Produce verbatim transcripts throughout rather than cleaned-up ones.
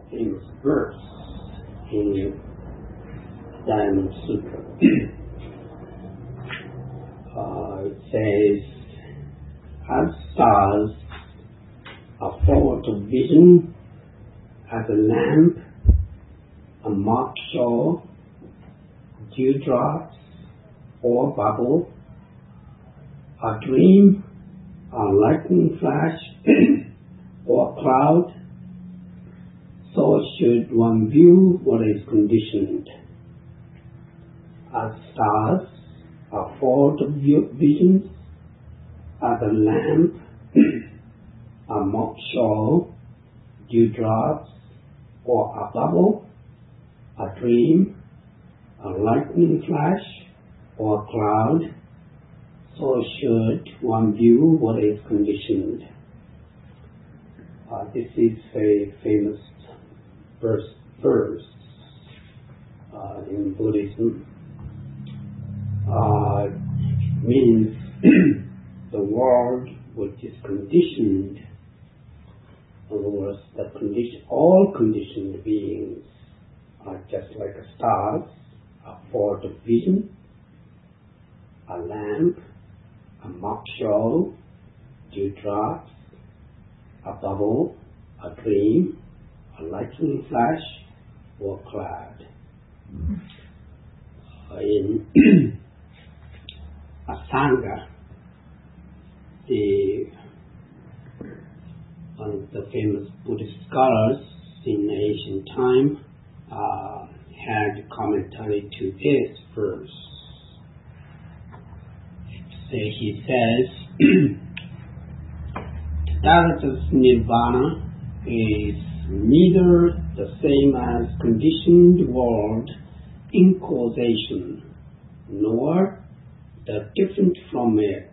famous verse in Diamond Sutra. uh, it says, as stars are forward of vision, as a lamp, a mock show, dewdrops or bubble, a dream, a lightning flash, or cloud, so should one view what is conditioned. As stars are forward of visions, as a lamp, a mock show, dewdrops, or a bubble, a dream, a lightning flash, or a cloud, so should one view what is conditioned. Uh, this is a famous verse, verse uh, in Buddhism. Uh, it means the world which is conditioned. In other words, the condition, all conditioned beings are just like a stars, a forward of vision, a lamp, a mock show, dewdrops, a bubble, a dream, a lightning flash, or cloud. Uh, in Asanga, the one of the famous Buddhist scholars in ancient time uh, had commentary to this verse. So he says, Tathagata's nirvana is neither the same as conditioned world in causation, nor the different from it.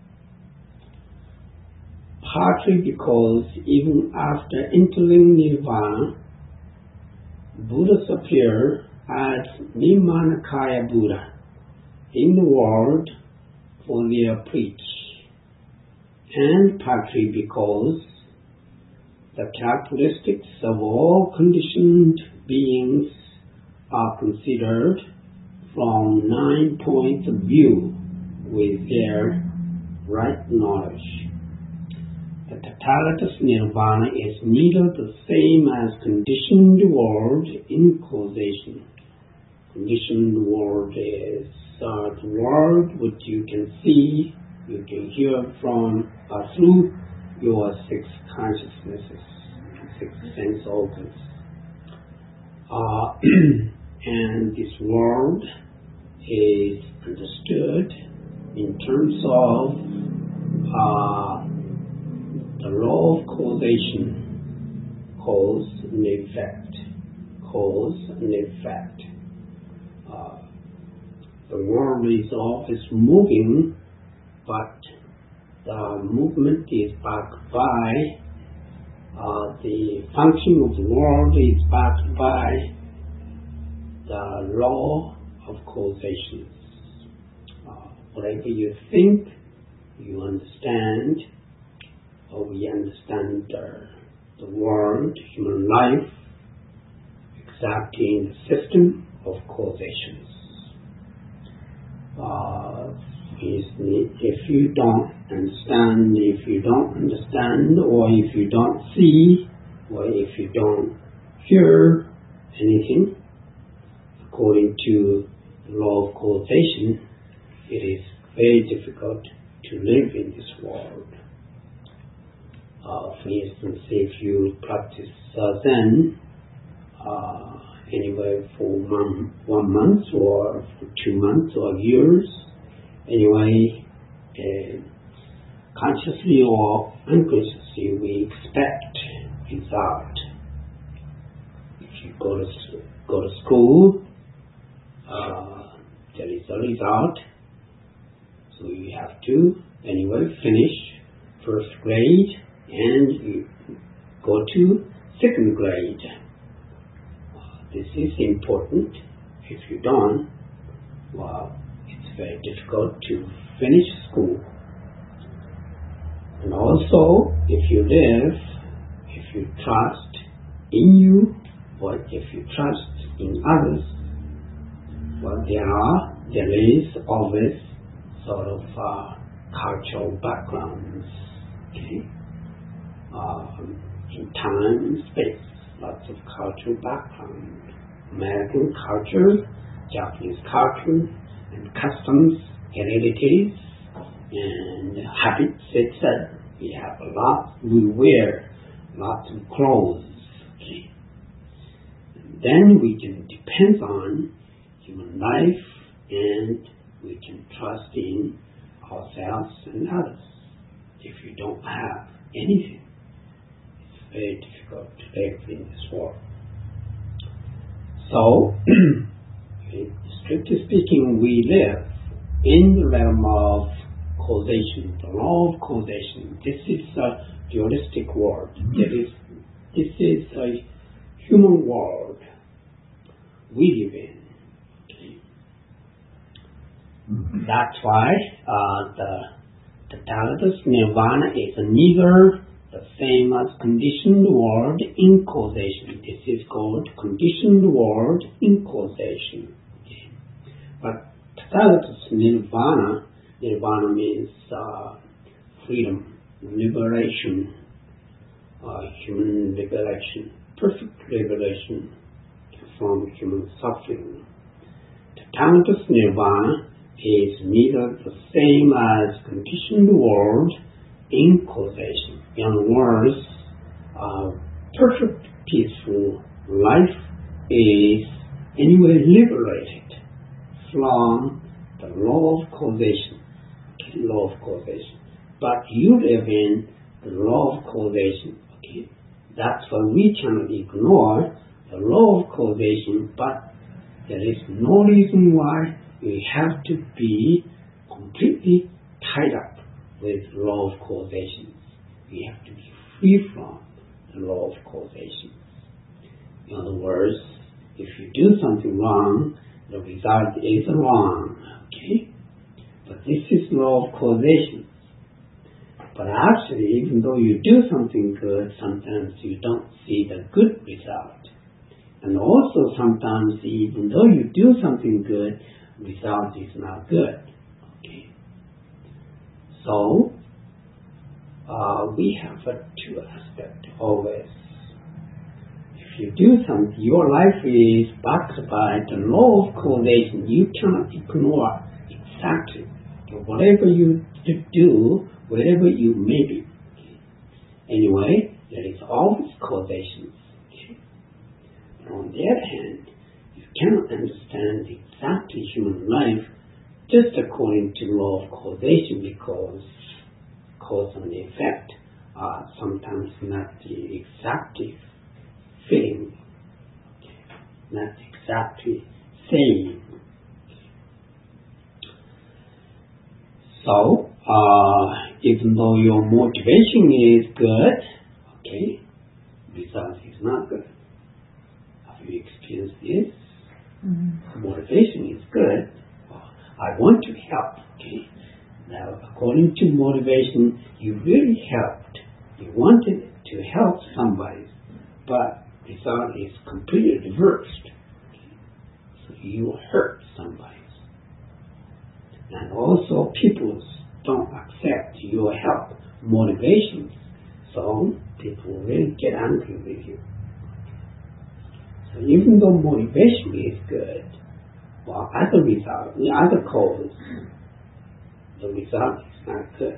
Partly because even after entering nirvana, Buddhas appear as Nirmanakaya Buddha in the world for their preach, and partly because the characteristics of all conditioned beings are considered from nine points of view with their right knowledge. The Tathagata's nirvana is neither the same as conditioned world in causation. Conditioned world is uh, the world which you can see, you can hear from uh, through your six consciousnesses, six sense organs. Uh, and this world is understood in terms of uh, the law of causation, cause and effect, cause and effect. Uh, the world is always moving, but the movement is backed by, uh, the function of the world is backed by the law of causation. Uh, whatever you think, you understand, or we understand uh, the world, human life, exactly in the system of causations. Uh, if you don't understand, if you don't understand, or if you don't see, or if you don't hear anything, according to the law of causation, it is very difficult to live in this world. Uh, for instance, if you practice uh, Zen uh, anyway for one, one month or for two months or years, anyway, uh, consciously or unconsciously, we expect result. If you go to go to school, uh, there is a result, so you have to anyway finish first grade and you go to second grade. Uh, this is important. If you don't, well, it's very difficult to finish school. And also, if you live, if you trust in you But if you trust in others, well, there are, there is always sort of uh, cultural backgrounds, okay? Um, in time and space, lots of cultural background. American culture, Japanese culture, and customs, heredities, and habits, et cetera. We have a lot, we wear lots of clothes, okay? And then we can depend on human life, and we can trust in ourselves and others. If you don't have anything, it's very difficult to live in this world. So, strictly speaking, we live in the realm of causation, the law of causation. This is a dualistic world. There is, this is a human world we live in. That's why uh, the Tathagata's nirvana is neither the same as conditioned world in causation. This is called conditioned world in causation. Okay. But Tathagata's nirvana, nirvana means uh, freedom, liberation, uh, human liberation, perfect liberation from human suffering. Tathagata's nirvana is neither the same as conditioned world in causation. In other words, uh, perfect peaceful life is anyway liberated from the law of causation. Okay, law of causation. But you live in the law of causation. Okay, that's why we cannot ignore the law of causation, but there is no reason why we have to be completely tied up with the law of causation. We have to be free from the law of causation. In other words, if you do something wrong, the result is wrong. Okay? But this is law of causation. But actually, even though you do something good, sometimes you don't see the good result. And also sometimes, even though you do something good, result is not good. Okay. So uh, we have a two aspect always. If you do something, your life is backed by the law of causation. You cannot ignore exactly okay, whatever you do, wherever you may be. Okay. Anyway, there is always causation. Okay. But on the other hand, you cannot understand exactly human life just according to law of causation, because cause and effect are sometimes not the exactly fitting, okay, not exactly same. So, uh, even though your motivation is good, okay, result is not good. Have you experienced this? Mm-hmm. Motivation is good. I want to help. Okay. Now, according to motivation, you really helped. You wanted to help somebody, but the result is completely reversed. Okay. So you hurt somebody. And also, people don't accept your help motivations, so people really get angry with you. So even though motivation is good, well, as a result, the other cause, the result is not good.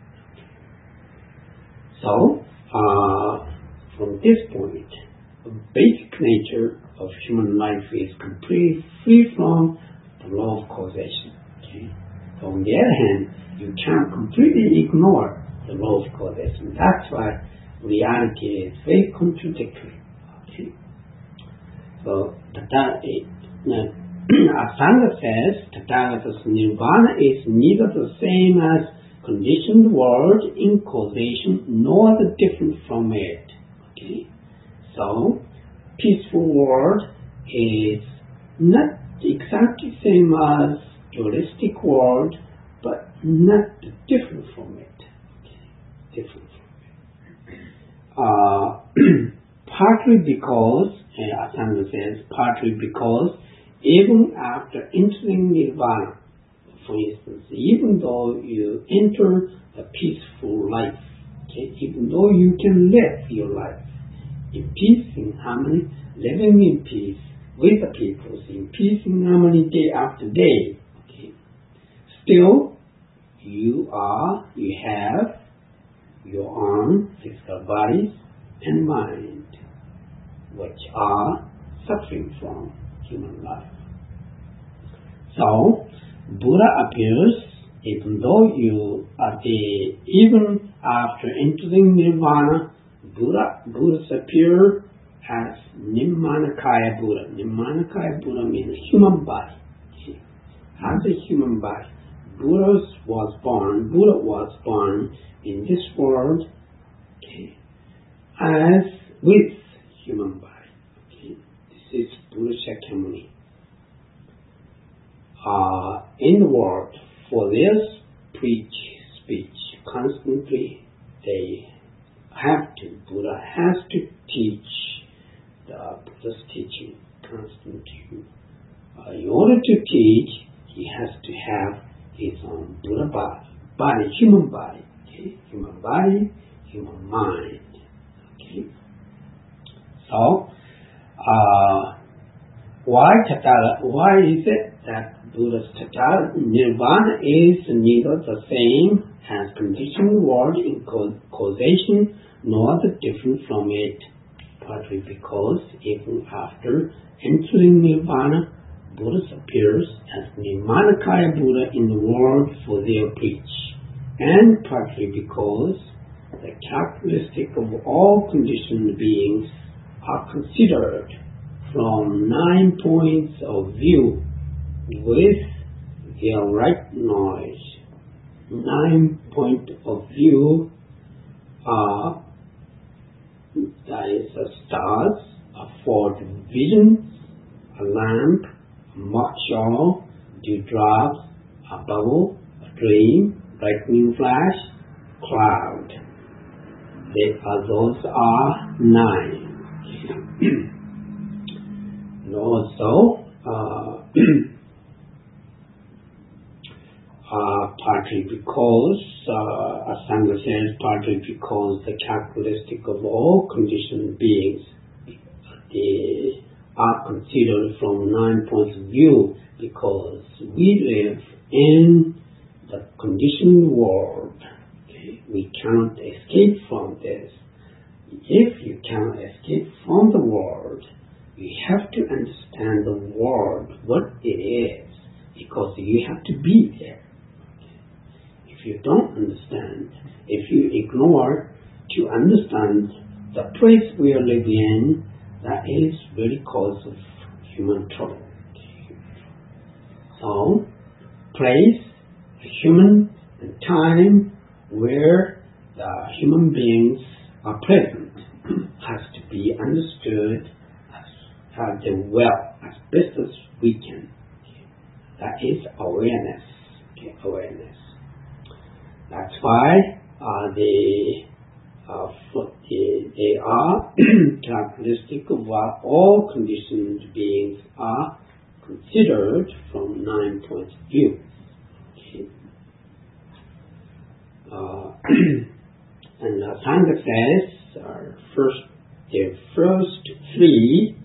So, uh, from this point, the basic nature of human life is completely free from the law of causation. Okay? So on the other hand, you can't completely ignore the law of causation. That's why reality is very contradictory. Okay? So, that Asanga says, Tathagata's nirvana is neither the same as conditioned world in causation, nor the different from it. Okay? So, peaceful world is not exactly same as dualistic world, but not different from it. Okay? Different from it. Uh, partly because uh, Asanga says, partly because even after entering Nirvana, for instance, even though you enter a peaceful life, okay, even though you can live your life in peace, in harmony, living in peace with the people, in peace, in harmony, day after day, okay, still you are, you have your own physical bodies and mind, which are suffering from human life. So, Buddha appears even though you are the, even after entering Nirvana, Buddha, Buddhas appear as Nirmanakaya Buddha. Nirmanakaya Buddha means human body. Okay. As a human body, Buddha was born, Buddha was born in this world, okay, as with human body. Okay. This is Buddha Shakyamuni. Uh, in the world, for their preach, speech, constantly they have to, Buddha has to teach the Buddha's teaching constantly. Uh, in order to teach, he has to have his own Buddha body, body, human body, okay? Human body, human mind, okay? So, uh, why Tatara, why is it that Buddha's Tatara Nirvana is neither the same as conditioned world in causation nor the different from it? Partly because even after entering Nirvana, Buddha appears as Nirmanakaya Buddha in the world for their preach, and partly because the characteristic of all conditioned beings are considered from nine points of view with their right knowledge. Nine points of view are, that is, a stars, a fourth vision, a lamp, a moksha, dewdrops, a bubble, a dream, lightning flash, cloud. They are, those are nine. And also, uh, uh, partly because, uh, Asanga says, partly because the characteristic of all conditioned beings, they are considered from nine points of view, because we live in the conditioned world. Okay? We cannot escape from this. If you cannot escape from the world, you have to understand the world, what it is, because you have to be there. If you don't understand, if you ignore to understand the place we are living in, that is really cause of human trouble. So, place, human, and time where the human beings are present has to be understood as, as well, as best as we can. Okay. That is awareness. Okay, awareness. That's why uh, they, uh, they, they are characteristic of what all conditioned beings are considered from nine points of view. Okay. Uh, and uh, Sangha says, uh, first, the first three,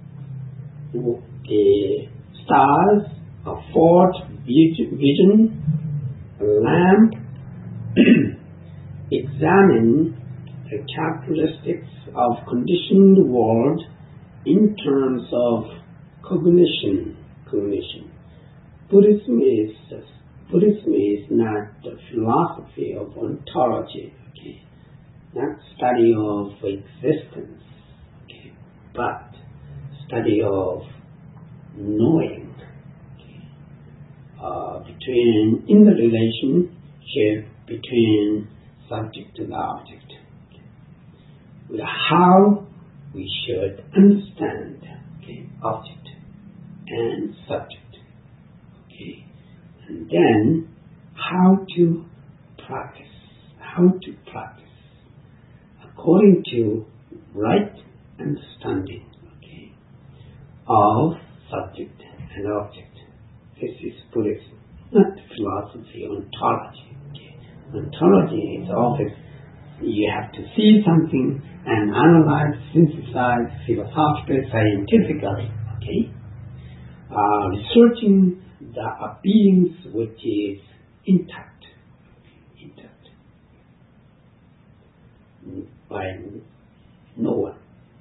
the stars, a fourth vision, a lamp, examine the characteristics of conditioned world in terms of cognition. Cognition. Buddhism is Buddhism is not the philosophy of ontology, okay, not study of existence, okay, but study of knowing, okay, uh, between in the relationship between subject and object. Okay. How we should understand, okay, object and subject. Okay. And then how to practice. How to practice according to right understanding. Okay. of subject and object. This is Buddhism, not philosophy, ontology. Okay. Ontology is always you have to see something and analyze, synthesize philosophically, scientifically. Okay, uh, researching the uh, beings which is intact, intact by no one.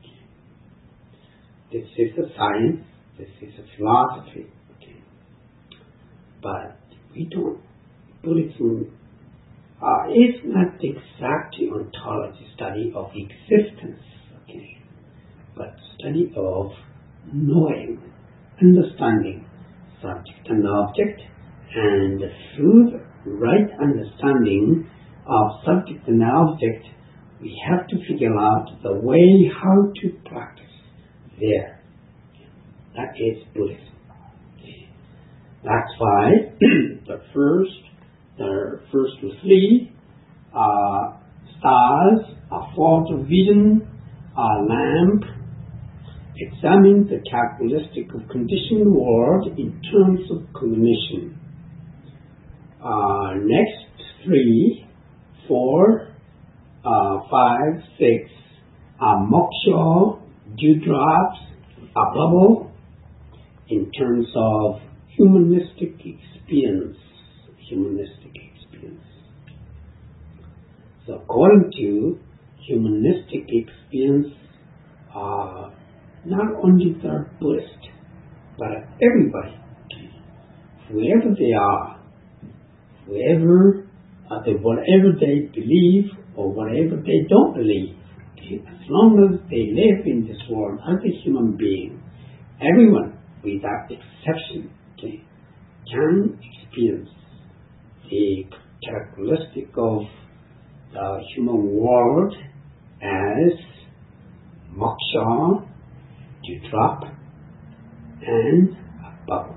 This is a science. This is a philosophy. Okay, but we don't. Buddhism uh, is not exactly ontology, study of existence. Okay, but study of knowing, understanding subject and object, and through the right understanding of subject and object, we have to figure out the way how to practice there. That is Buddhism. That's why the first, the first three uh, stars, a fault of vision, a lamp, examine the characteristic of conditioned world in terms of cognition. Uh, next three, four, uh, five, six are moksha, dewdrops, a bubble in terms of humanistic experience. Humanistic experience. So according to humanistic experience, uh, not only the Buddhist, but everybody, whoever they are, whoever, uh, they, whatever they believe or whatever they don't believe, okay, as long as they live in this world as a human being, everyone, without exception, okay, can experience the characteristic of the human world as moksha, dewdrop, and a bubble.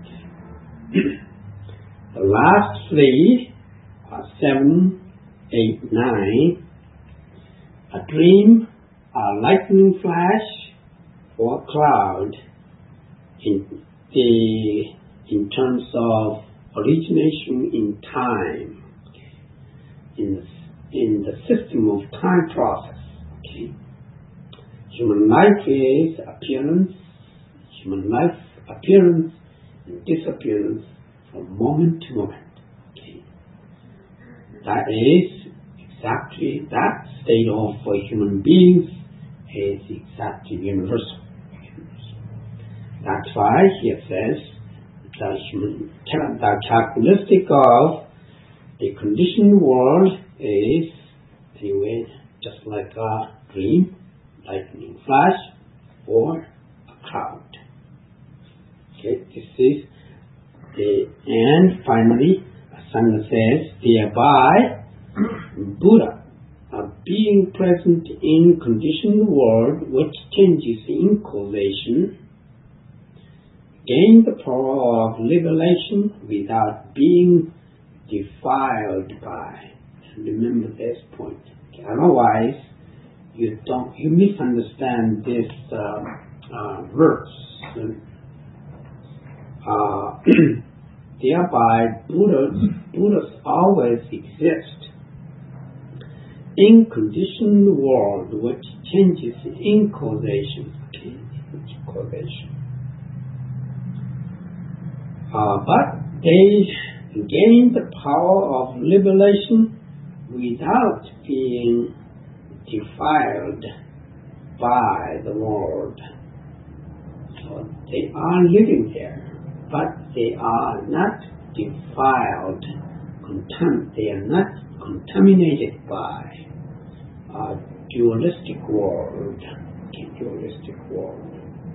The last three are seven, eight, nine. A dream, a lightning flash, or a cloud in the in terms of origination in time, okay, in the, in the system of time process. Okay. Human life is appearance, human life appearance and disappearance from moment to moment. Okay. That is exactly that state of for human beings is exactly universal. That's why here says the human the characteristic of the conditioned world is anyway just like a dream, lightning flash, or a cloud. Okay, this is the and finally Sangha says thereby Buddha, a being present in conditioned world which changes in causation, gain the power of liberation without being defiled by. Remember this point. Okay, otherwise, you don't you misunderstand this uh, uh, verse. Uh, thereby, Buddhas Buddhas always exist in conditioned world which changes in causation. Okay, causation. Uh, but they gain the power of liberation without being defiled by the world. So they are living there, but they are not defiled, contam- they are not contaminated by a dualistic world. Okay, dualistic world.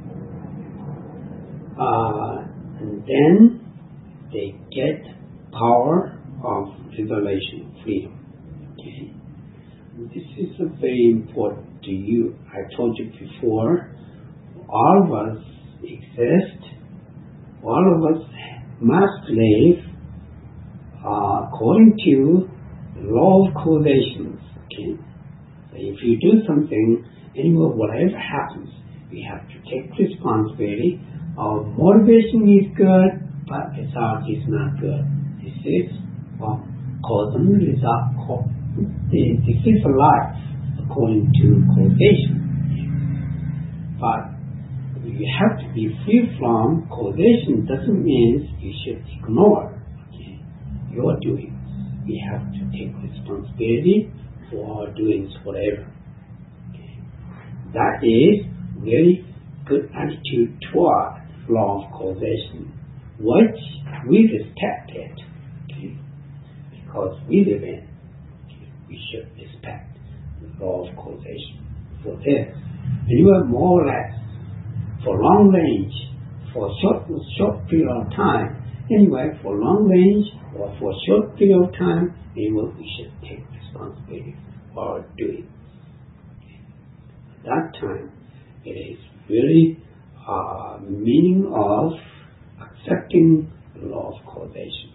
Uh, And then they get power of liberation, freedom. Okay. This is a very important to you. I told you before, all of us exist, all of us must live uh, according to the law of causation. Okay. So if you do something, anyway, whatever happens, we have to take responsibility. Our motivation is good, but result is not good. This is well, cause and result. This is life according to causation. But you have to be free from causation. Doesn't mean you should ignore okay, your doings. We have to take responsibility for our doings, whatever. Okay. That is really good attitude toward law of causation, which we respect it, okay, because we live in. Okay, we should respect the law of causation for this. And you have more or less for long range, for short short period of time. Anyway, for long range or for short period of time, anyway, we should take responsibility for our doing. Okay. At that time, it is really uh, meaning of accepting the law of causation.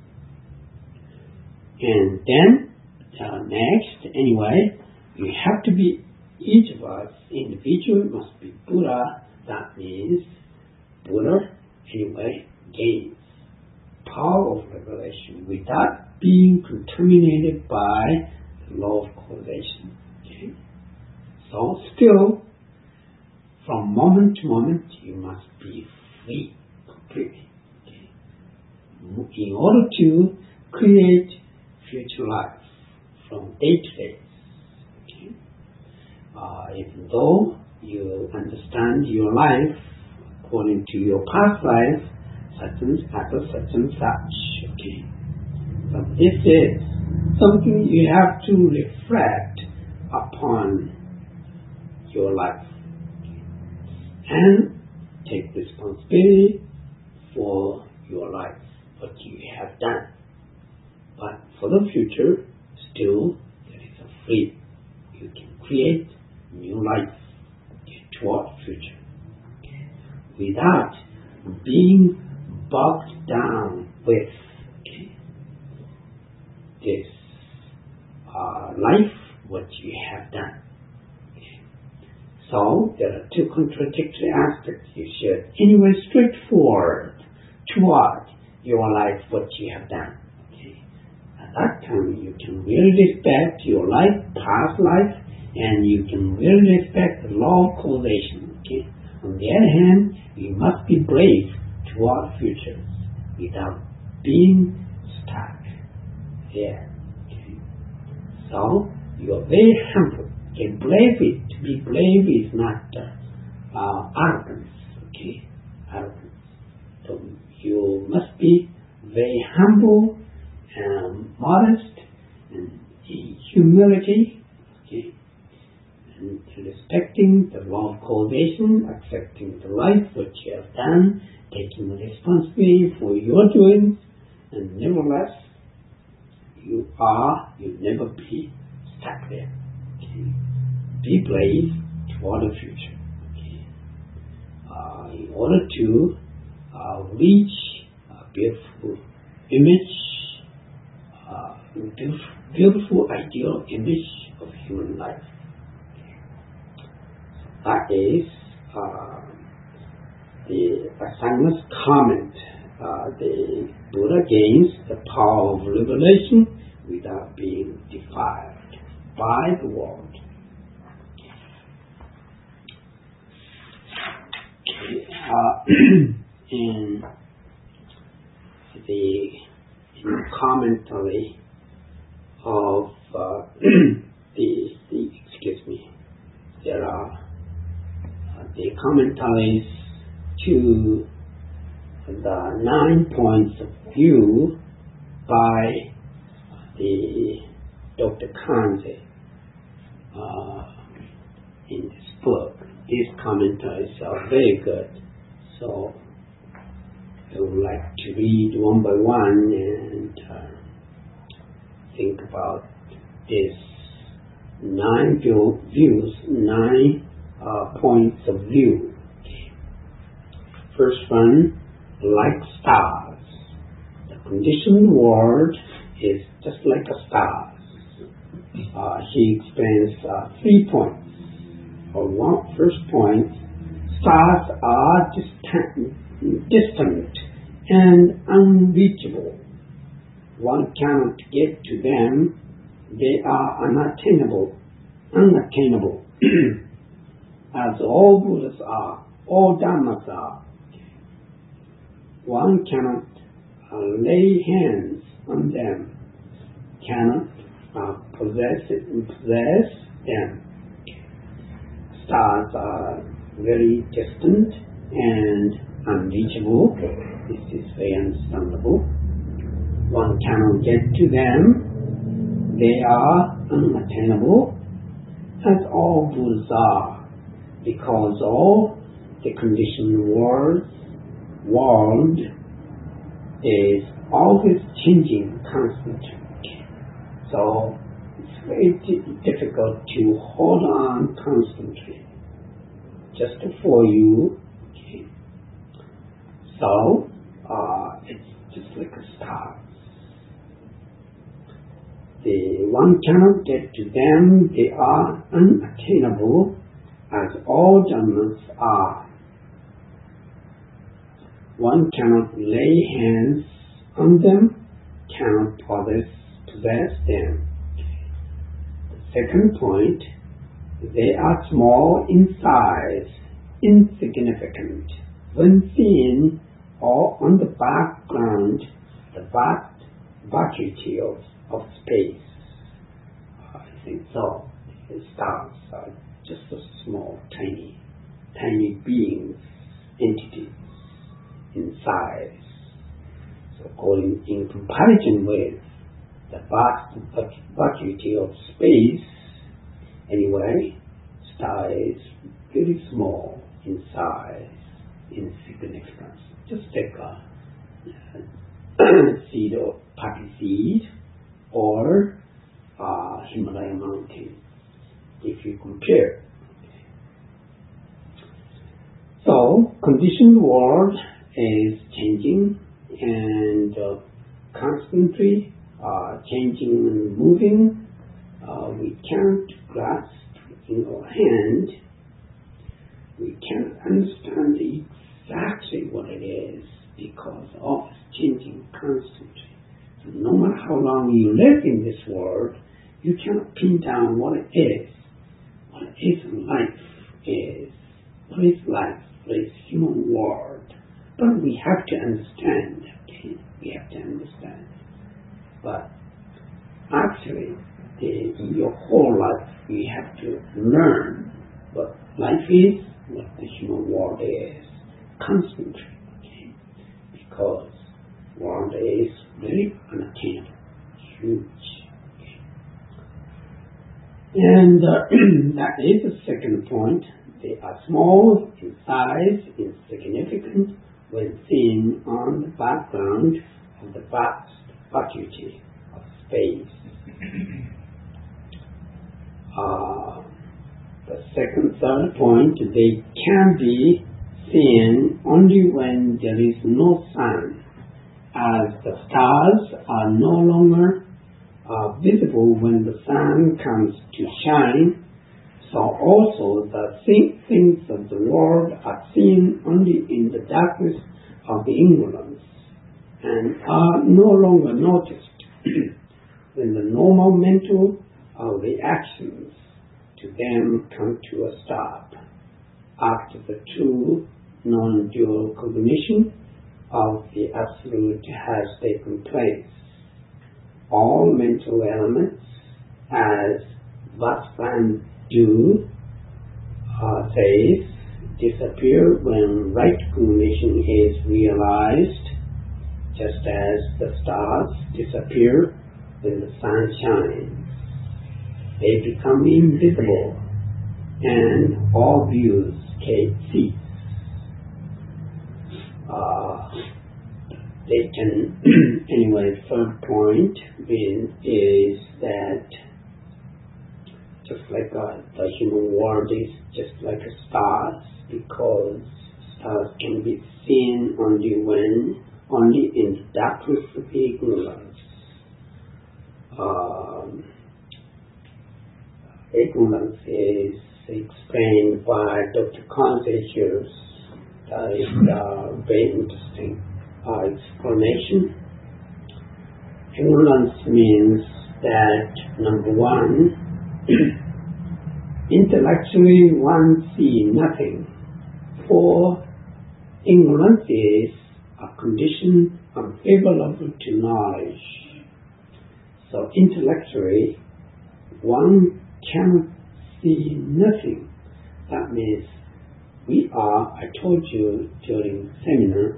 And then uh, next, anyway, you have to be, each of us individual must be Buddha. That means Buddha anyway gains power of revelation without being contaminated by the law of causation. Okay? So still, from moment to moment, you must be free completely. Okay? In order to create future life from day to day. Okay? Uh, even though you understand your life according to your past life, such and such, such and such. Okay. But this is something you have to reflect upon your life okay. and take responsibility for your life, what you have done. But for the future, still there is a free. You can create new life okay, toward future okay, without being bogged down with okay, this uh, life, what you have done. Okay. So there are two contradictory aspects. You should anyway straightforward toward your life, what you have done. Okay. At that time, you can really respect your life, past life, and you can really respect the law of causation. Okay. On the other hand, you must be brave toward future without being stuck there. Okay. So you are very humble. Okay, brave it. To be brave is not uh, uh, arrogance. Okay, arrogance. So you must be very humble and modest and humility. Okay, and respecting the law of causation, accepting the life which you have done, taking responsibility for your doings, and nevertheless, you are, you'll never be stuck there. Okay? Be brave toward the future. Okay? Uh, in order to uh, reach a beautiful image, uh, beautiful, beautiful ideal image of human life. Okay? That is uh, the Asangha's comment. Uh, the Buddha gains the power of revelation without being defiled by the world. Okay. Uh, in the in commentary of uh, the, the excuse me, there are uh, the commentaries to the nine points of view by the Doctor Kanze uh, in this book. These commentaries are very good, so I would like to read one by one and uh, think about this nine view, views, nine uh, points of view. First one, like stars. The conditioned world is just like a star. Uh, he explains uh, three points. Or one first point, stars are distant, distant and unreachable. One cannot get to them. They are unattainable, unattainable, as all Buddhas are, all Dhammas are. One cannot uh, lay hands on them, cannot uh, possess, possess them. Stars are very distant and unreachable. This is very understandable. One cannot get to them. They are unattainable, as all Buddhas are, because all the conditioned world, world is always changing constantly. So it's very d- difficult to hold on constantly. Just for you, okay. So uh, it's just like a star. The one cannot get to them. They are unattainable, as all Dhammas are. One cannot lay hands on them, cannot possess, possess them. The second point, they are small in size, insignificant. When seen or on the background, the vast vacuity of, of space. I think so. The stars are just a small, tiny, tiny beings, entities in size. So going in comparison with the vast vacuity of space, anyway, star is very small in size, in significance. Just take a seed of poppy seed or uh, Himalaya mountain, if you compare. So, conditioned world is changing and uh, constantly uh, changing and moving. Uh, we can't grasp in our hand. We can't understand exactly what it is because of it's changing constantly. So no matter how long you live in this world, you cannot pin down what it is. What is life is. What is life? What is human world? But we have to understand. Okay? We have to understand. But actually, the, in your whole life, you have to learn what life is, what the human world is, constantly. Okay? Because the world is very unattainable, huge. Okay? And uh, that is the second point. They are small in size, insignificant when seen on the background of the vast vacuity of space. Uh, the second, third point, they can be seen only when there is no sun, as the stars are no longer uh, visible when the sun comes to shine. So also the things of the world are seen only in the darkness of the ignorance and are no longer noticed when the normal mental uh, reactions to them come to a stop after the true non-dual cognition of the Absolute has taken place. All mental elements, as Vasvan do, uh, says, disappear when right cognition is realized, just as the stars disappear when the sun shines. They become invisible and all views cease. Uh, they can, anyway, third point is, is that just like uh, the human world is just like a stars, because stars can be seen only when, only in the darkness of ignorance. Um, ignorance is explained by Doctor Confucius. That is a very interesting uh, explanation. Ignorance means that, number one, intellectually one sees nothing, for ignorance is a condition unfavorable to knowledge. So intellectually one cannot see nothing. That means we are, I told you during the seminar,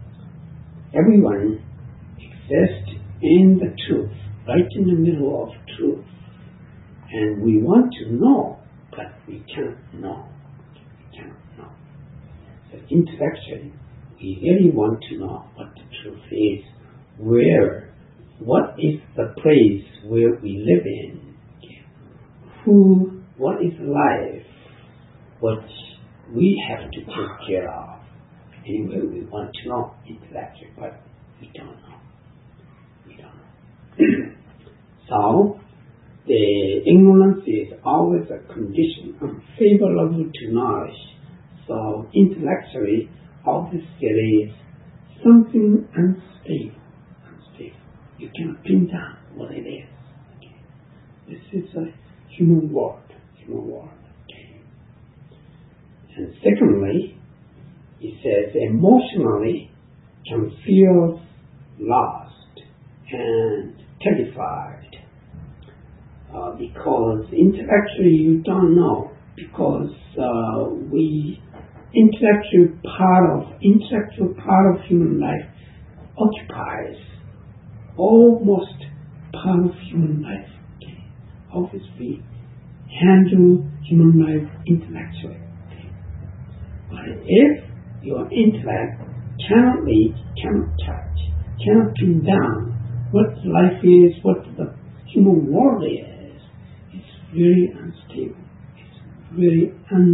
everyone exists in the truth, right in the middle of truth. And we want to know, but we cannot know. We cannot know. So intellectually, we really want to know what the truth is, where, what is the place where we live in, who, what is life, what we have to take care of. Anyway, we want to know intellectually, but we don't know. We don't know. So, the ignorance is always a condition unfavorable to knowledge. So, intellectually, always there is something unstable. Unstable. You cannot pin down what it is. Okay. This is a human world. Human world. Okay. And secondly, he says emotionally can feel lost and terrified. Uh, because intellectually you don't know, because uh, we intellectual part of intellectual part of human life occupies almost part of human life. Okay. Obviously, handle human life intellectually. Okay. But if your intellect cannot reach, cannot touch, cannot pin down what life is, what the human world is, very unstable. It's very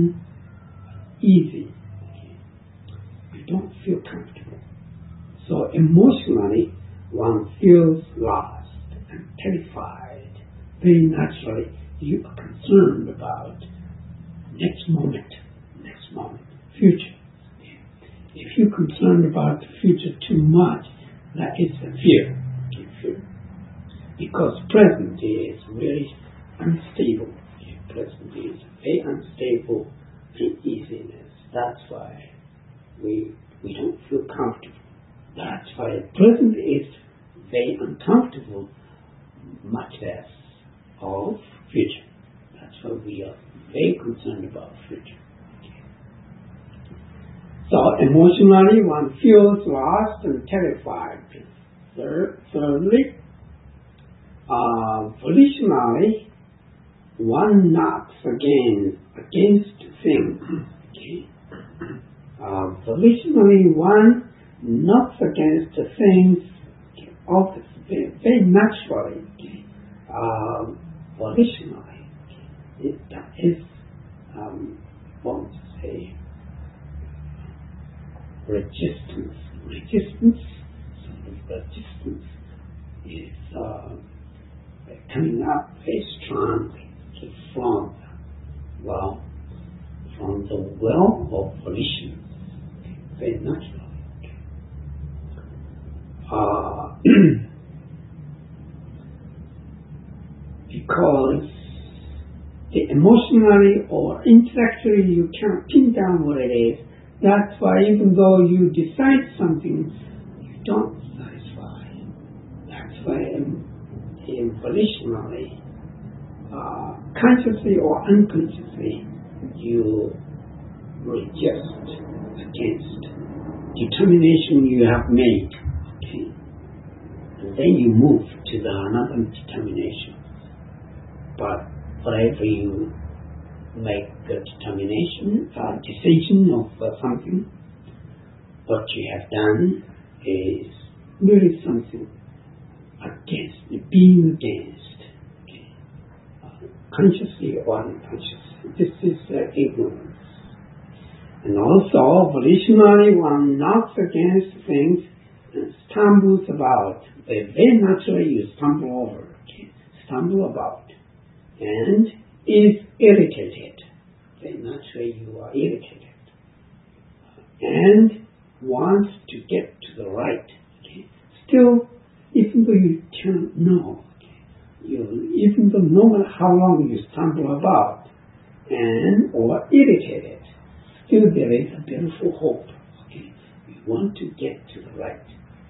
uneasy. Okay. You don't feel comfortable. So emotionally, one feels lost and terrified. Very naturally, you are concerned about next moment, next moment, future. If you're concerned about the future too much, that is a fear. Okay, fear. Because present is really unstable. Present is very unstable uneasiness. That's why we we don't feel comfortable. That's why present is very uncomfortable, much less of future. That's why we are very concerned about future. Okay. So emotionally one feels lost and terrified. Third, thirdly, uh, volitionally one knocks against against things. Okay. Uh, volitionally, one knocks against the things of very, very naturally. Okay. Uh, volitionally, okay. It is um, what would you say resistance. Resistance. Sort of resistance is uh, coming up very strongly. From well, from the well of volition, okay, very naturally. Okay. Uh, because the emotionally or intellectually you cannot pin down what it is. That's why even though you decide something, you don't satisfy. That's why in, in volitionally. Uh, consciously or unconsciously, you resist against determination you have made. Okay, and then you move to the another determination. But whatever you make a determination, a decision of uh, something, what you have done is really something against, being against. Consciously or unconsciously. This is uh, ignorance. And also, volitionally, one knocks against things and stumbles about. Very naturally, you stumble over, okay? Stumble about, and is irritated. say naturally you are irritated and want to get to the right. Okay? Still, even though you don't know, okay, you, even though no matter how long you stumble about and or irritated, still there is a beautiful hope. Okay? You want to get to the right.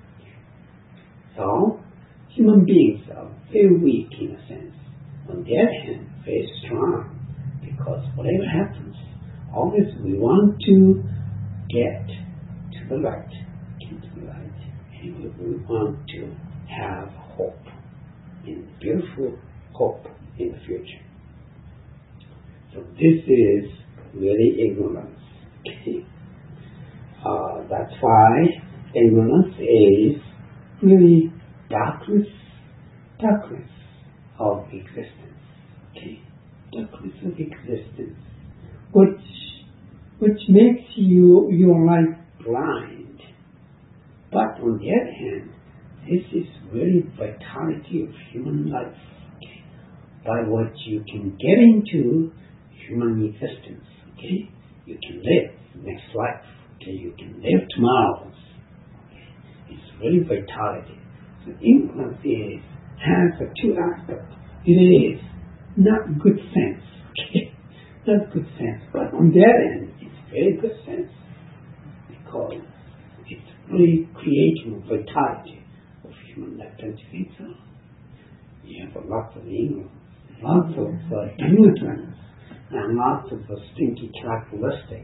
So, human beings are very weak in a sense. On the other hand, very strong, because whatever happens, always we want to get to the right, get to the right, and we, we want to have hope, in beautiful hope in the future. So this is really ignorance. Okay? Uh, that's why ignorance is really darkness, darkness of existence. Okay, darkness of existence, which which makes you your life blind. But on the other hand, this is really vitality of human life. Okay, by what you can get into human existence. Okay, you can live next life. Okay, you can live tomorrow. It's really vitality. So ignorance is, has a two aspects. It is not good sense, okay? Not good sense, but on the other end, it's very good sense because it's really creating vitality of human life. Don't you think so? You have a lot of ignorance, lots of uh, ignorance, and lots of uh, stinky characteristics.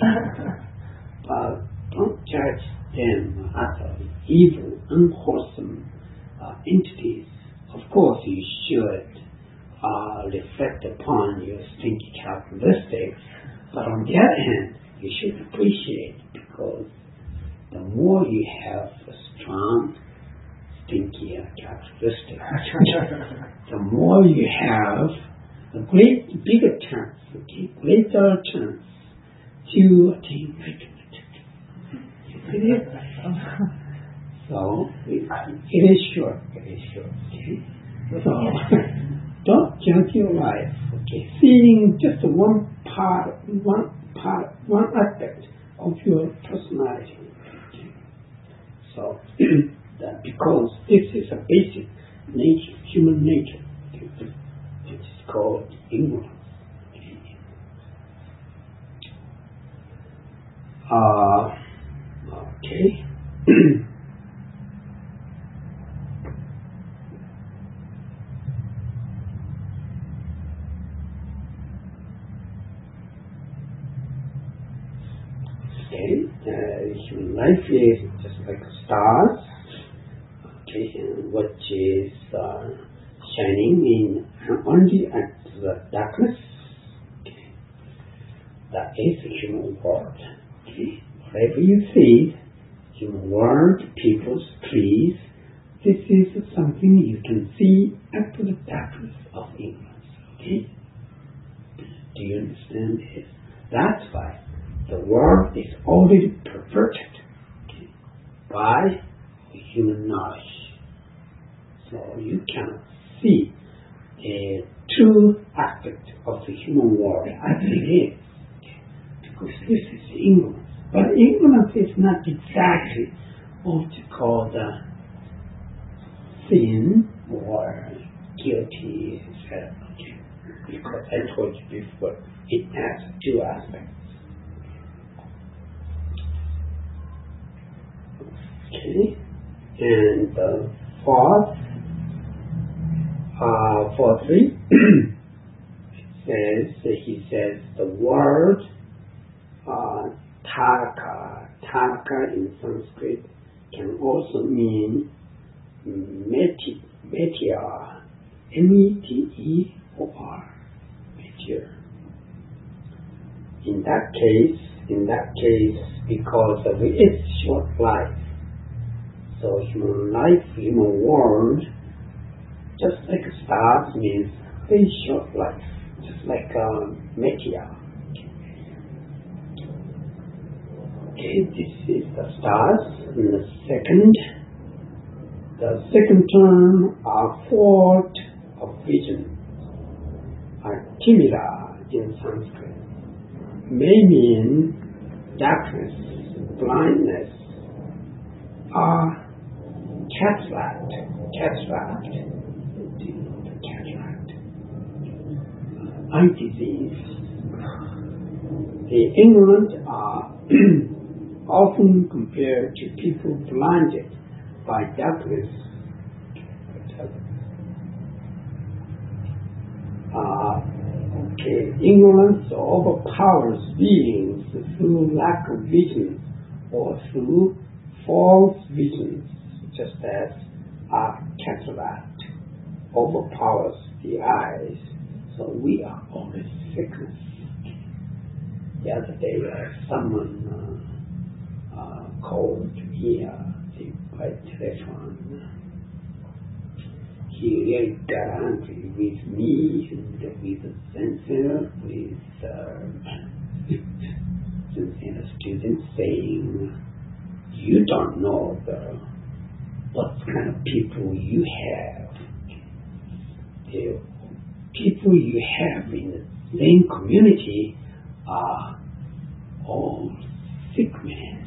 But don't judge them as evil, unwholesome uh, entities. Of course, you should uh, reflect upon your stinky characteristics, but on the other hand, you should appreciate, because the more you have a strong, stinky characteristics, the more you have a great, bigger chance, okay, greater chance to attain enlightenment. It is. So, it, it is short, it is short, okay? So, don't judge your life, okay? Seeing just one part, one part, one aspect of your personality, okay? So, that because this is a basic nature, human nature, okay? It is called ignorance. Okay? Uh, Okay. Okay. Uh, human life is just like stars. Okay, and which is uh, shining in only at the darkness. Okay. That is the human world. Okay. Whatever you see, human world, peoples, trees, this is something you can see after the darkness of ignorance. Okay? Do you understand this? That's why the world is already perverted, okay, by the human knowledge. So you cannot see a true aspect of the human world as it is, okay, because this is ignorance. But ignorance is not exactly what you call the sin or guilty, et cetera. Okay. Because I told you before, it has two aspects. Okay. And the fourth, uh, fourthly, says he says the word uh, Taraka, Taraka in Sanskrit can also mean meti, meteor, M E T E O R, meteor. In that case, in that case, because of its short life, so human life, human world, just like stars means very short life, just like a meteor. Okay, this is the stars. And the second, the second term are fault of vision, are timida in Sanskrit. may mean darkness, blindness, or cataract. Cataract. Do you know the cataract? Eye disease. The ignorant are often compared to people blinded by darkness. Uh, okay, ignorance overpowers beings through lack of vision or through false visions, just as a cataract overpowers the eyes. So we are always sickness. The other day, uh, someone uh, uh, called me uh, by telephone. He really got angry with me, and with the censor, with uh, censor students saying, "You don't know the what kind of people you have. The people you have in the same community are all sick men."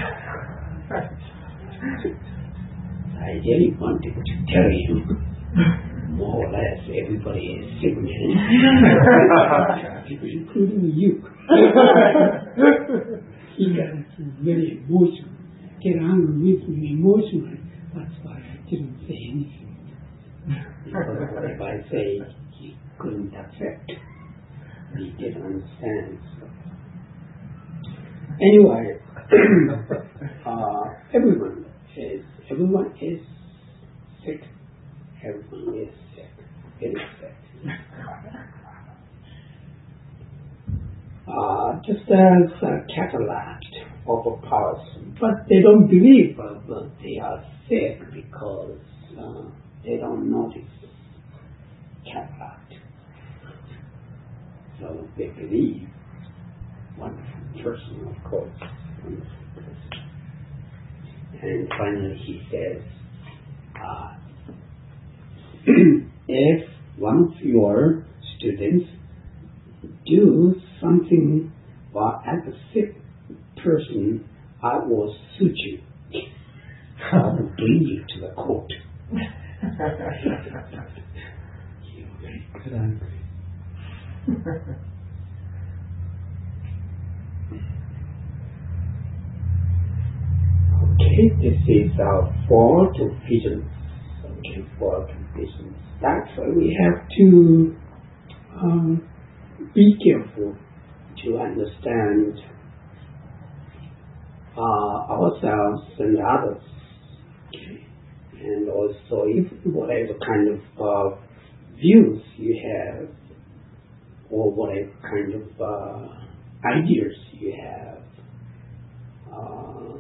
I really wanted to tell him, more or less, everybody is sick man, including you. He got very emotional, get angry with me emotionally. That's why I didn't say anything. Because if I say, he couldn't accept. He didn't understand. So. Anyway, uh, everyone is everyone is sick. Everyone is sick. Very sick. Uh, just as a cataract overpowers, but they don't believe uh, that they are sick because uh, they don't notice cataract. So they believe. Wonderful person, of course. Wonderful person. And finally he says, uh, if one of your students do something while as a sick person, I will sue you. I will bring you to the court. You very good angry. Okay, this is our four to visions. Okay, four to visions. That's why we have to um, be careful to understand uh, ourselves and others. Okay. And also, if whatever kind of uh, views you have, or whatever kind of uh, ideas you have, uh,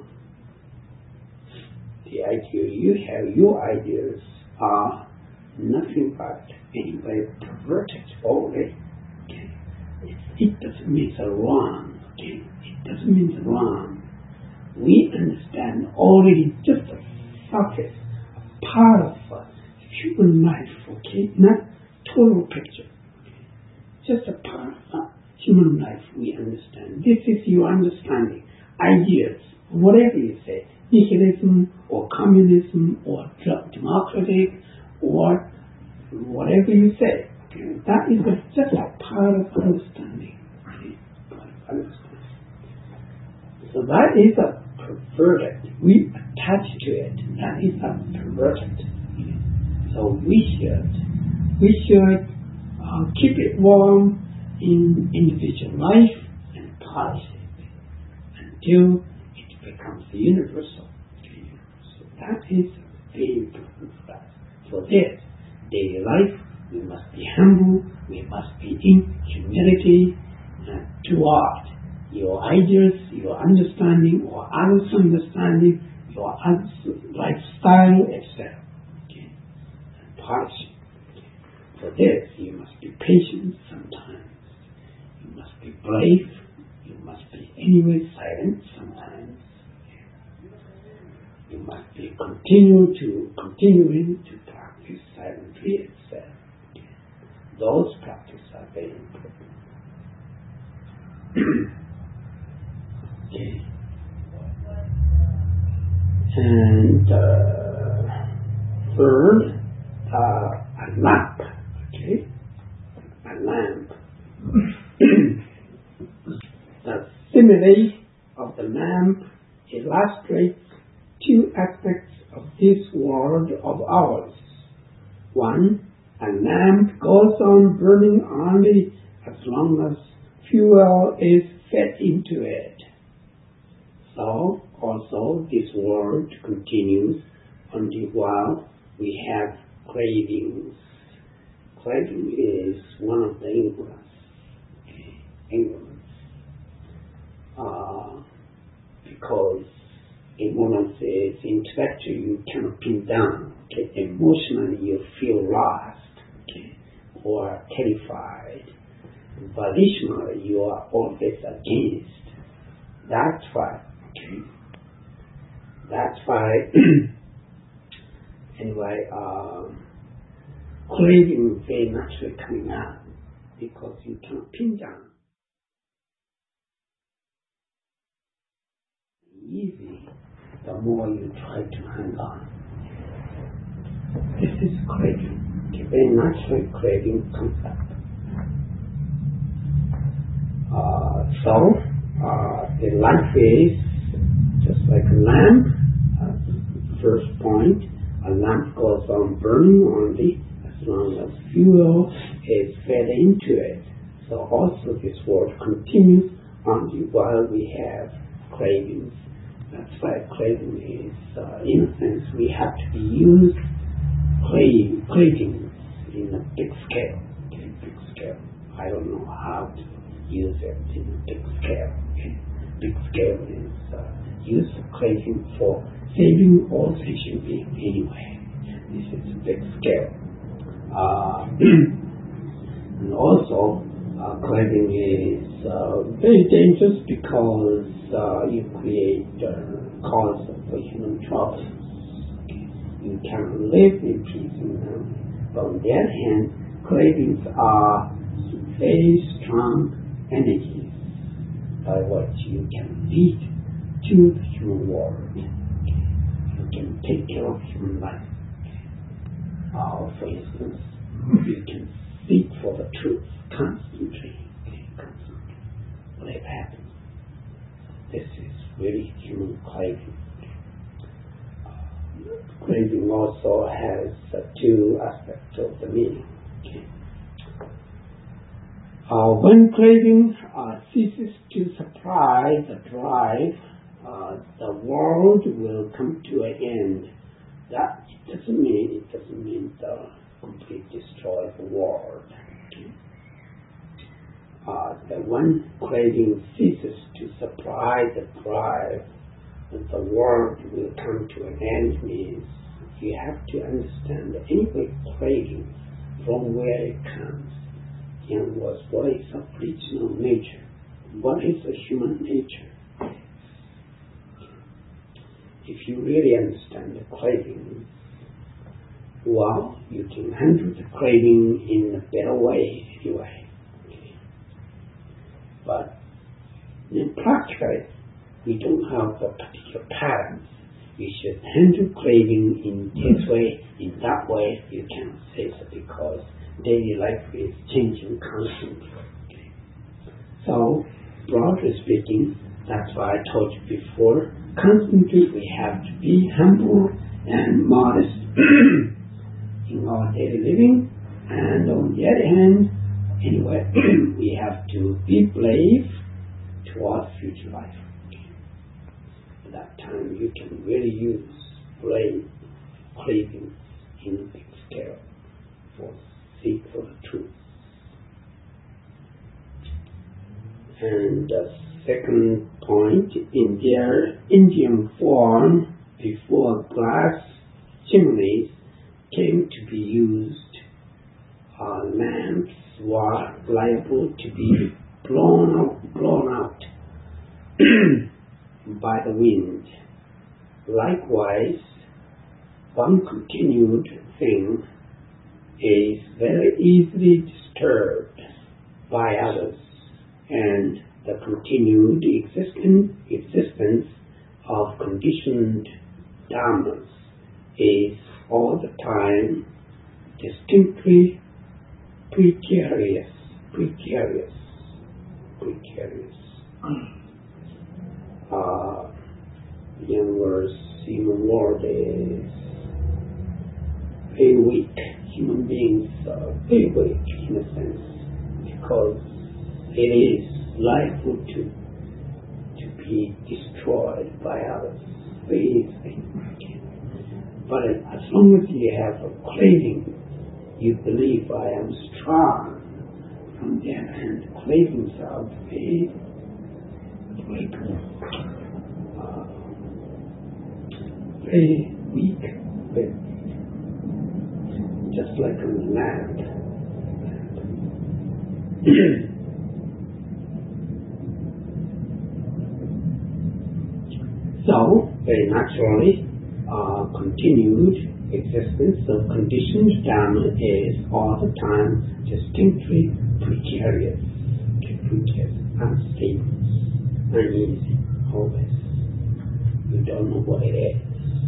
the idea you have, your ideas are nothing but anyway perverted already. Okay. It, it doesn't mean it's wrong. Okay. It doesn't mean it's wrong. We understand already just a surface, a part of uh, human life. Okay, not total picture. Okay. Just a part of uh, human life. We understand. This is your understanding. Ideas, whatever you say. Nihilism or communism or democratic or whatever you say. Okay. That is a, just a part of understanding. Okay. Part of understanding. So that is a perverted. We attach to it. That is a perverted. Okay. So we should we should uh, keep it warm in individual life and polish it until becomes universal. Okay. So that is very important for us. For this daily life, we must be humble, we must be in humility uh, toward your ideas, your understanding, or others' understanding, your others' lifestyle, et cetera. Okay. And polishing. Okay. For this, you must be patient sometimes. You must be brave. You must be anyway silent sometimes. You must be continue to continuing to practice silently itself. Those practices are very important. Okay. And uh, third, uh, a lamp. Okay, a lamp. The simile of the lamp illustrates two aspects of this world of ours. One, a lamp goes on burning only as long as fuel is fed into it. So, also, this world continues until while we have cravings. Craving is one of the ignorance. Okay. Ignorance. Uh, because ignorance is intellectual, you cannot pin down. Okay. Emotionally, you feel lost, okay, or terrified. Volitionally, you are always against. That's why. Okay. That's why. Anyway, uh, craving very naturally coming out because you cannot pin down. Easy, the more you try to hang on. This is craving. Okay, very naturally craving comes up. Uh, so, uh, the life is just like a lamp. Uh, first point, a lamp goes on burning only as long as fuel is fed into it. So also this world continues only while we have cravings. That's why craving is, uh, in a sense, we have to be used crave, cravings in a big scale. Okay, big scale. I don't know how to use it in a big scale. Okay. Big scale is uh, use craving for saving all sentient beings anyway. This is a big scale. Uh, and also, uh, craving is uh, very dangerous because uh, you create uh, cause for human trouble. Okay. You can live in peace in them. But on the other hand, cravings are very strong energies by what you can lead to the human world. Okay. You can take care of human life. Uh, for instance, you can seek for the truth constantly. Okay, constantly. Whatever happens. This is really human craving. Uh, craving also has uh, two aspects of the meaning. Okay. Uh, when craving uh, ceases to supply the drive, uh, the world will come to an end. That it doesn't mean it doesn't mean the complete destroy the world. Okay. Uh, that when craving ceases to supply the drive, that the world will come to an end means you have to understand that anyway craving from where it comes. And was what is of original nature? What is the human nature? If you really understand the craving, well, you can handle the craving in a better way anyway. Okay. But in practice, we don't have a particular patterns. We should handle craving in this way, in that way. You cannot say so because daily life is changing constantly. Okay. So, broadly speaking, that's why I told you before, constantly we have to be humble and modest in our daily living, and on the other hand, anyway, we have to be brave towards future life. Okay. At that time, you can really use brave cravings in a big scale for seek for the truth. And the second point, in their Indian form, before glass chimneys came to be used, uh, lamps were liable to be blown out, blown out by the wind. Likewise, one continued thing is very easily disturbed by others and the continued existence, existence of conditioned dharmas is all the time distinctly precarious, precarious, precarious. Uh, the universe, human world is very weak. Human beings are very weak in a sense because it is liable to to be destroyed by others very easily. But as long as you have a craving, you believe I am strong. On the other hand, cravings are very breakable, uh, very weak, very just like a lamp. So, very naturally, uh, continued existence of conditioned dharma is all the time distinctly precarious, precarious, unstable, uneasy, always. You don't know what it is.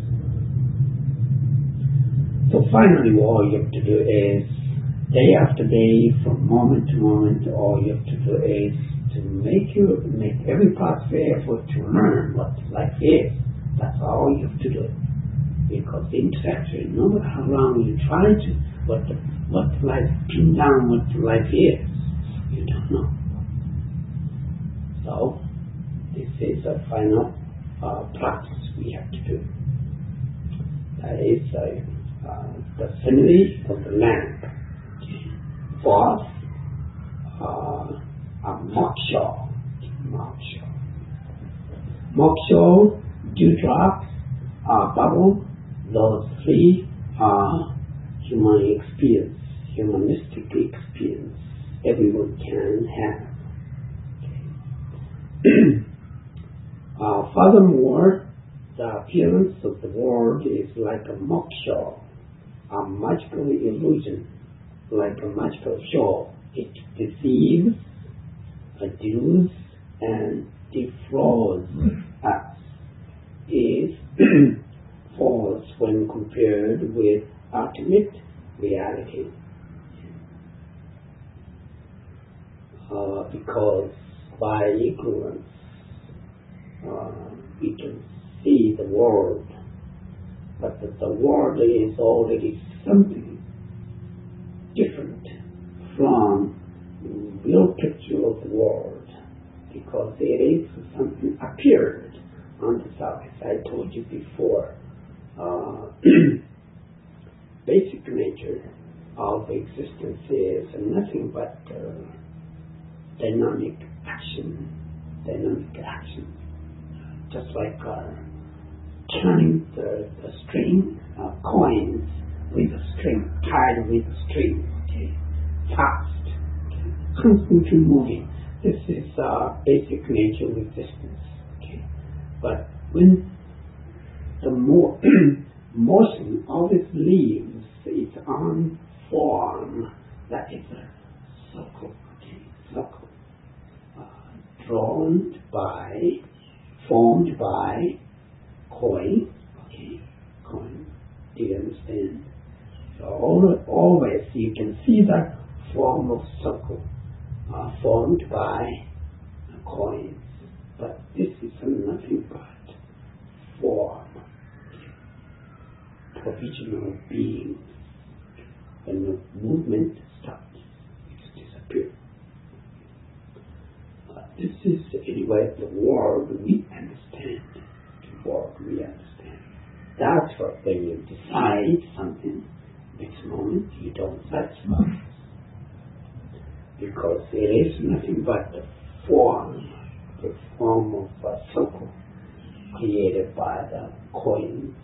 So finally, all you have to do is, day after day, from moment to moment, all you have to do is to make you make every possible effort to learn what life is. That's all you have to do. Because the interaction, no matter how long you try to, what the, what life, pin down what life is, you don't know. So, this is a final uh, practice we have to do. That is uh, uh, the simile of the lamp. Fourth, uh, a moksha. Moksha. Moksha, dewdrops, uh, bubble, those three are human experience, humanistic experience. Everyone can have. Okay. uh, furthermore, the appearance of the world is like a moksha, a magical illusion, like a magical show. It deceives, adduces, and defrauds us. Is false when compared with ultimate reality. Uh, because by ignorance, uh, we can see the world, but the, the world is already something different from the real picture of the world, because it is something appeared on the surface. I told you before, uh, basic nature of existence is nothing but uh, dynamic action, dynamic action. Just like uh, turning the, the string, uh, coins with a string, tied with a string, okay, fast, okay, constantly moving. This is uh, basic nature of existence. Okay, but when the more motion always leaves its own form, that is a circle, okay, circle, uh, drawn by, formed by coin, okay, coin. Do you understand? So always you can see that form of circle uh, formed by coins, but this is nothing but form, provisional being. When the movement stops, it disappears. Uh, this is anyway the world we understand. The world we understand. That's what when you decide something, next moment you don't satisfy. Because it is nothing but the form, the form of a circle created by the coins.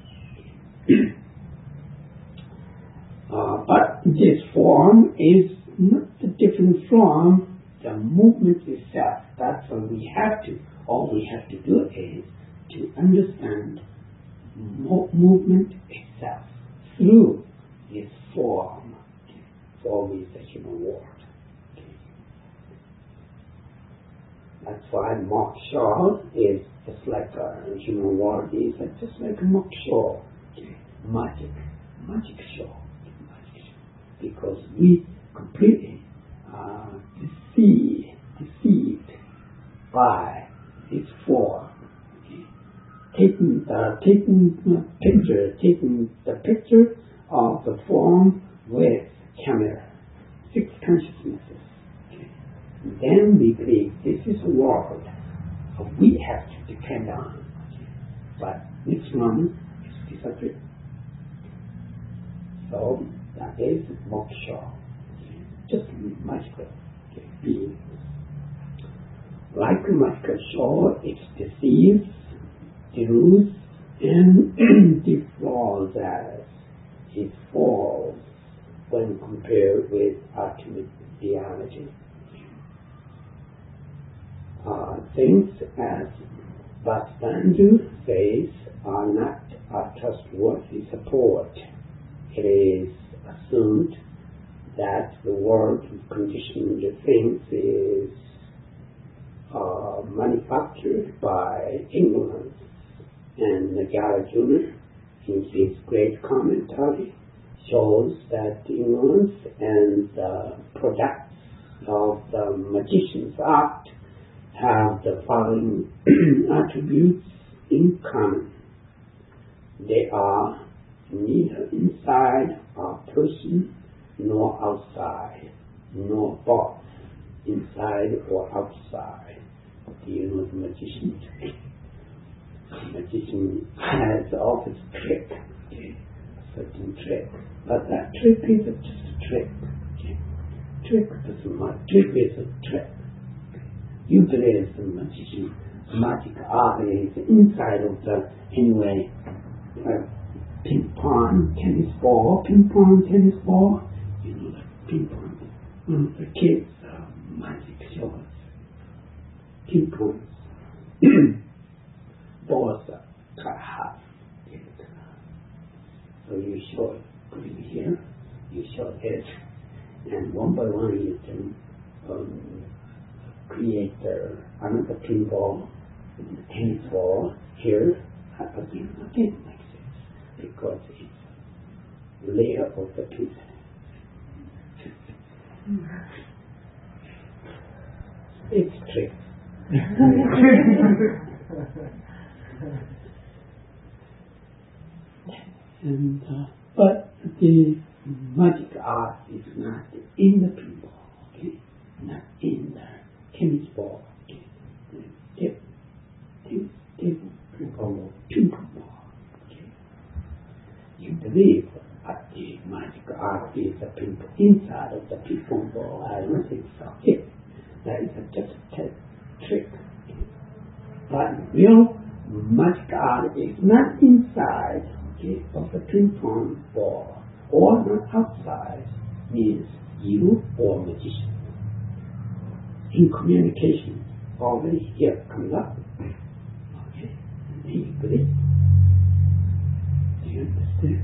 uh, but this form is not different from the movement itself. That's what we have to, all we have to do is to understand mo- movement itself through this form. Form is the human world. That's why moksha is just like a human world is just like a moksha, okay. magic, magic show, magic show, because we completely uh, deceived, deceived by this form. Okay. Taking the taking the picture, taking the picture of the form with camera, six consciousnesses. Okay. Then we believe this is a world we have to depend on. Okay. But this one is disappeared. So that is moksha. Okay. Just magical okay. beings. Like a magical show, it deceives, deludes, and defrauds us. It falls when compared with ultimate reality. Uh, things as Vastandu says are not a trustworthy support. It is assumed that the world of conditioned things is uh, manufactured by ignorance, and Nagarjuna, in his great commentary, shows that ignorance and the products of the magician's art have the following attributes in common. They are neither inside a person nor outside, nor both inside or outside. Do you know the magician? The magician has all this trick, okay, a certain trick, but that trick is just a trick. Okay. Trick doesn't matter. Trick is a trick. You believe the magician, magic art is inside of the, anyway, uh, ping pong, tennis ball, ping pong, tennis ball, you know, the ping pong, one of the kids' uh, magic shows, ping pong, balls are cut half, so you show it, put it here, you show it, and one by one you can um, create uh, another pinball, tennis ball here, again, again like this, because it's a layer of the piece. It's trick. and uh, but the magic art is not in the pinball, okay, not in the tennis ball, okay, tip, tip, tip, ping pong ball, okay. You believe that the magic art is a ping pong inside of the ping pong ball. I don't think so. Okay. That is just a t- trick. Okay. But real magic art is not inside, okay, of the ping pong ball, or not outside, means you or magician. In communication, already here comes up. Okay, and then you believe. Do you understand?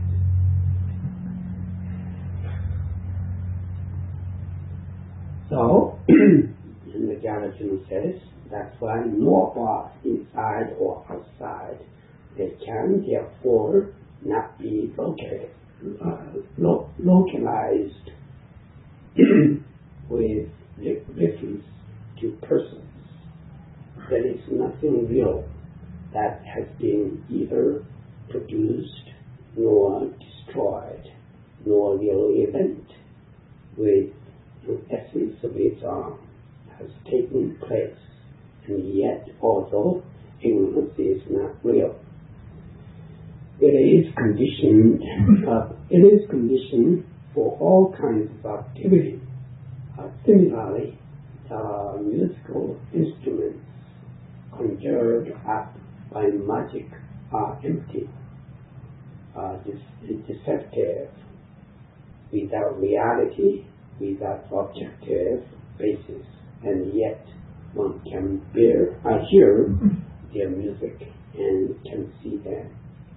So, and the Nagarjuna says, that's why no box inside or outside. They can therefore not be located, uh, lo- localized with reference to persons. There is nothing real that has been either produced nor destroyed, nor real event with the essence of its own has taken place, and yet although ignorance is not real, it is conditioned. uh, it is conditioned for all kinds of activity. Uh, similarly, uh, musical instruments conjured up by magic are empty, uh, deceptive, without reality, without objective basis, and yet one can bear, I hear their music and can see them.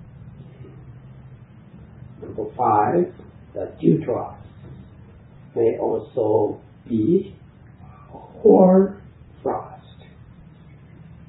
Number five, the dewdrops may also be hoar frost.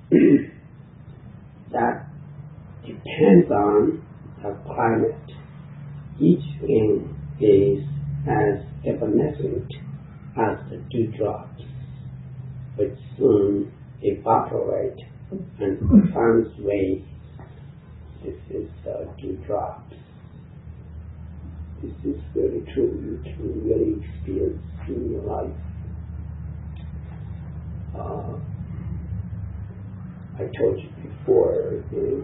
that depends on the climate. Each thing is as evanescent as the dewdrops, which soon evaporate and becomes waves. This is the dewdrops. This is very true. You can really experience in your life. Uh, I told you before, uh,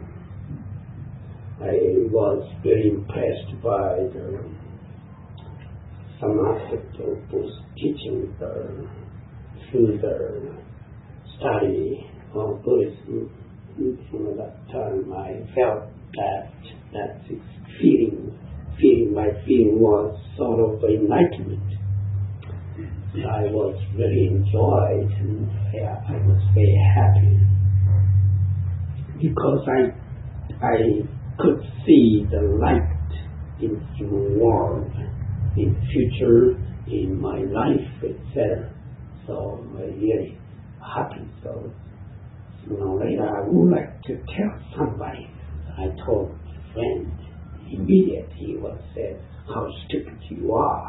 I was very impressed by the, some aspect of Buddhist teaching the, through the study of Buddhism. From that time, I felt that that feeling, feeling my feeling was sort of enlightenment. I was really enjoyed, and yeah, I was very happy because I I could see the light in human world, in future, in my life, et cetera. So I'm really happy. So sooner or later, I would like to tell somebody. I told my friend. Immediately he was said, "How stupid you are!"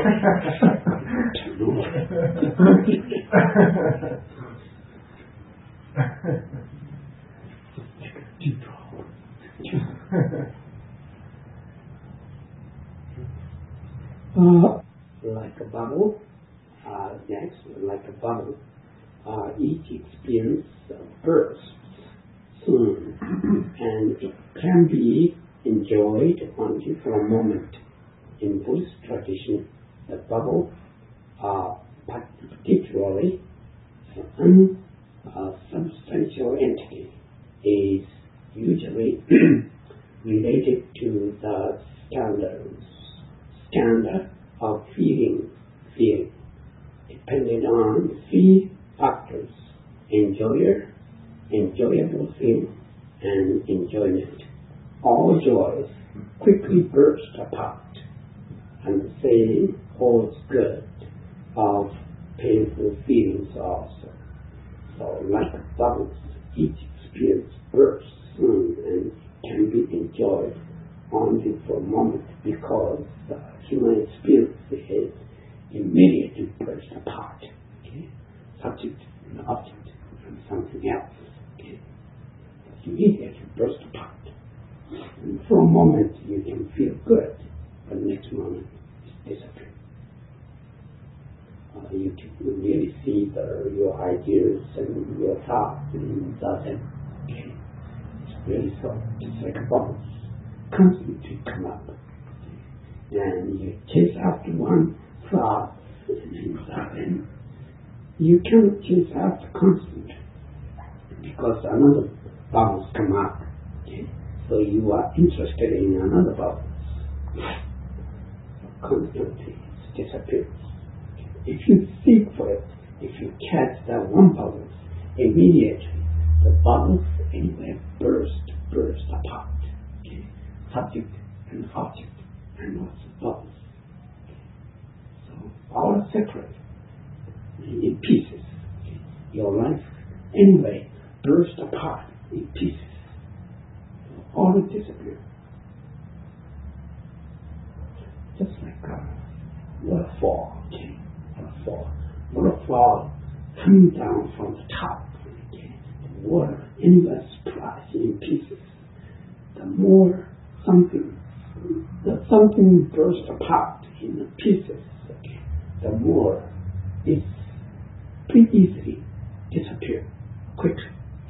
uh, like a bubble, uh, next, like a bubble, uh, each experience uh, bursts soon, and it can be enjoyed only for a moment. In Buddhist tradition, the bubble, uh, particularly an unsubstantial entity, is usually related to the standards, standard of feeling, feeling, depending on three factors: enjoyer, enjoyable thing, and enjoyment. All joys quickly burst apart, and the same holds good of painful feelings also. So like bubbles, each experience bursts soon and can be enjoyed only for a moment because the human experience is immediately burst apart. Okay? Subject and object and something else. Okay? Immediately burst apart. And for a moment you can feel good, but the next moment it disappears. Uh, you can really see the, your ideas and your thoughts and doesn't. Okay. It's really so. It's like bubbles constantly come up, and you chase after one thought, and then you cannot chase after constant because another bubbles come up. Okay. So you are interested in another bubble. So constantly it disappears. If you seek for it, if you catch that one bubble, immediately the bubbles anywhere burst, burst apart. Okay. Subject and object and also bubbles. Okay. So all are separate in pieces. Okay. Your life anyway burst apart in pieces. All will disappear. Just like a waterfall, okay? Waterfall. Waterfall coming down from the top, okay? The water anywhere splash in pieces. The more something, the something bursts apart in the pieces, okay? The more it pretty easily disappear quickly.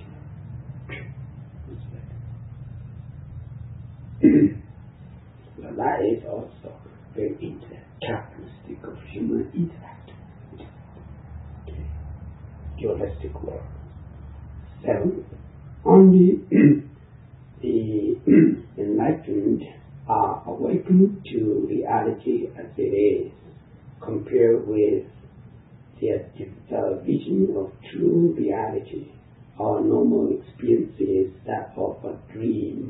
Well, that is also very characteristic of human intellect. Okay. Dualistic world. Seven, only the enlightened are awakened to reality as it is, compared with the, the vision of true reality. Our normal experience is that of a dream.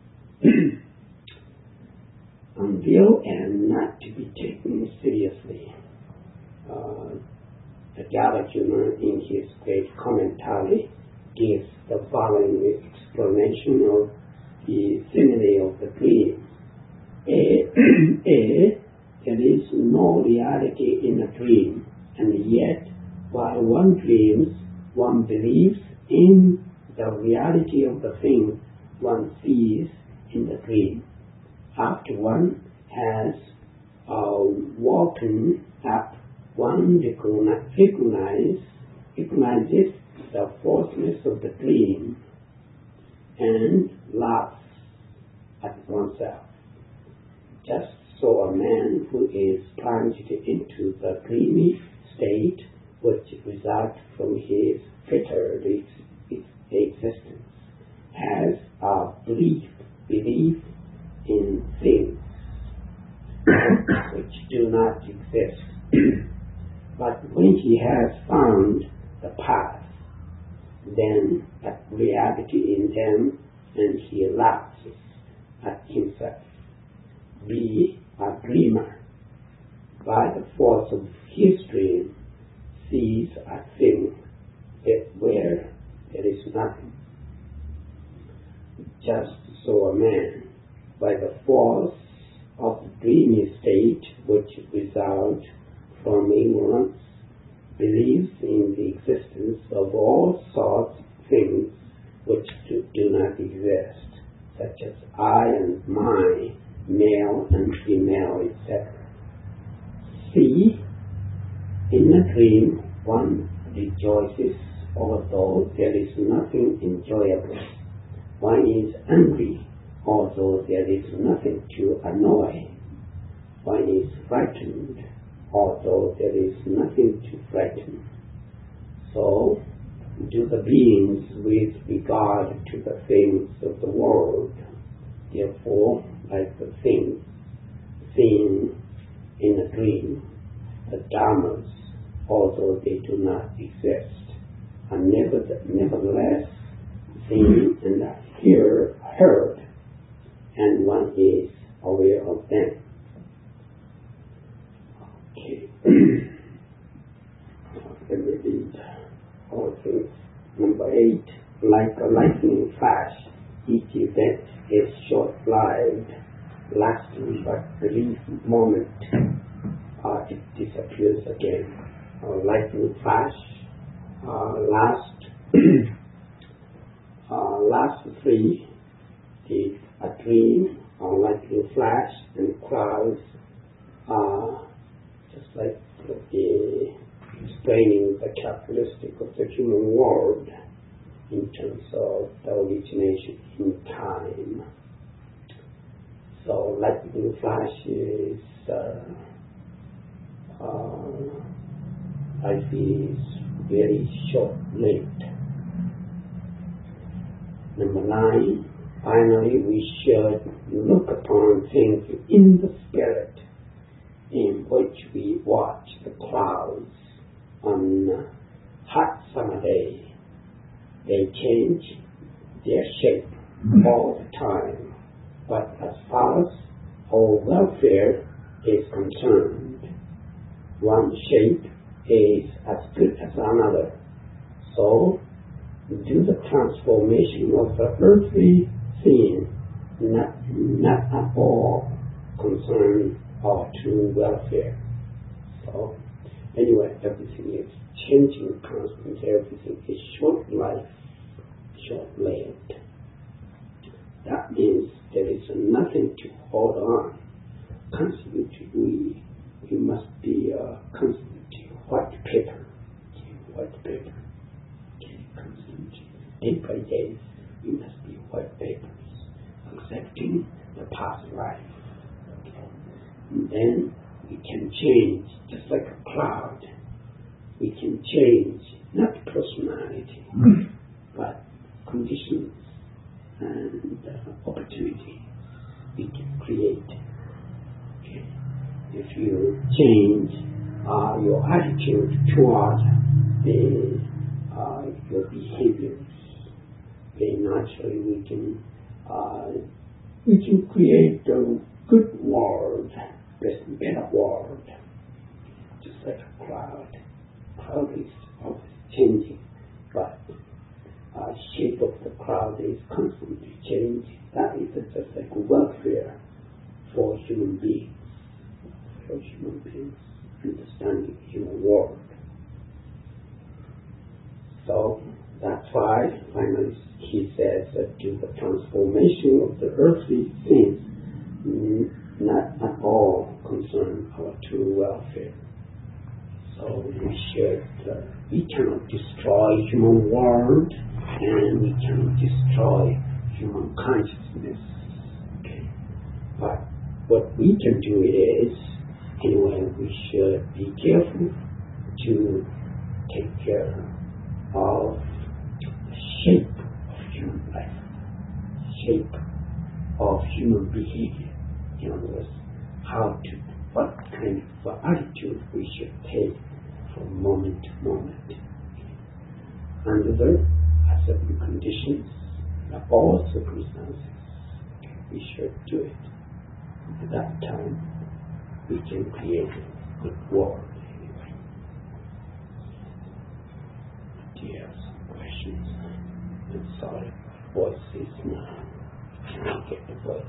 Unreal and not to be taken seriously. Uh, the Gyalajuna, in his great commentary, gives the following explanation of the simile of the dream. A, A, there is no reality in a dream, and yet, while one dreams, one believes in the reality of the thing one sees in the dream. After one has uh, woken up, one recognize, recognizes the falseness of the dream and laughs at oneself. Just so a man who is plunged into the dreamy state which results from his fettered existence has a belief, belief in things which do not exist. But when he has found the path, then at reality in them, and he laughs at himself. Be a dreamer, by the force of his dream, sees a thing that where there is nothing. Just so a man, by the force of the dreamy state which results from ignorance, believes in the existence of all sorts of things which do, do not exist, such as I and my, male and female, et cetera. See, in a dream one rejoices although there is nothing enjoyable. One is angry although there is nothing to annoy. One is frightened although there is nothing to frighten. So do the beings with regard to the things of the world. Therefore, like the things seen in a dream, the dharmas, although they do not exist, are nevertheless seen and are hear, heard, and one is aware of them. Okay. Let me read all things. Number eight, like a lightning flash, each event is short-lived, lasting but brief moment. Uh, it disappears again. A lightning flash uh, last uh, last three is a dream, a lightning flash, and clouds. Uh, just like the explaining the characteristic of the human world in terms of the origination in time. So lightning flash is uh, uh, life is very short-lived. Number nine, finally we should look upon things in the spirit in which we watch the clouds on a hot summer day. They change their shape all the time, but as far as our welfare is concerned, one shape is as good as another. So, do the transformation of the earthly scene not, not at all concern our true welfare. So, anyway, everything is changing constantly. Everything is short life, short-lived. That means there is nothing to hold on. Constantly, we we must be uh, constantly white paper, okay, white paper, okay, constantly, day by day, we must be white papers, accepting the past life. Okay, and then we can change, just like a cloud. We can change not personality, but conditions and uh, opportunity we can create. Okay. If you change uh, your attitude toward the uh, your behaviors, then naturally we can uh, we can create a good world, better world, just like a cloud. Cloud is always changing, but uh, shape of the cloud is constantly changing. That is just like welfare for human beings, for human beings, understanding human world. So that's why finally he says that to the transformation of the earthly things not at all concern our true welfare. So we should, uh, we cannot destroy human world and we cannot destroy human consciousness. Okay. But what we can do is, anyway, we should be careful to take care of the shape of human life, shape of human behavior. In other words, how to, what kind of attitude we should take from moment to moment. Under the certain conditions, in all circumstances, we should do it. At that time, we can create a good world anyway. Do you have some questions? I'm sorry, my voice is not, I can't get the voice.